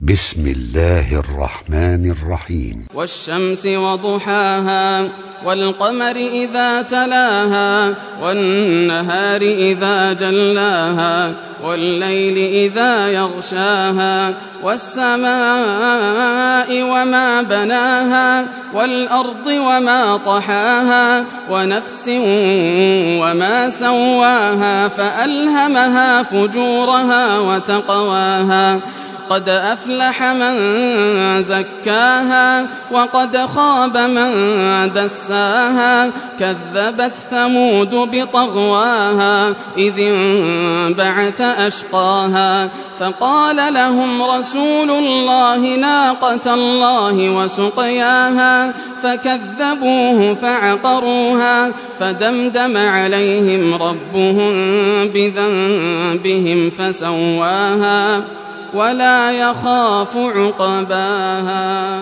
بسم الله الرحمن الرحيم. والشمس وضحاها والقمر إذا تلاها والنهار إذا جلاها والليل إذا يغشاها والسماء وما بناها والأرض وما طحاها ونفس وما سواها فألهمها فجورها وتقواها قد أفلح من زكاها وقد خاب من دساها كذبت ثمود بطغواها إذ انبعث أشقاها فقال لهم رسول الله ناقة الله وسقياها فكذبوه فعقروها فدمدم عليهم ربهم بذنبهم فسواها ولا يخاف عقباها.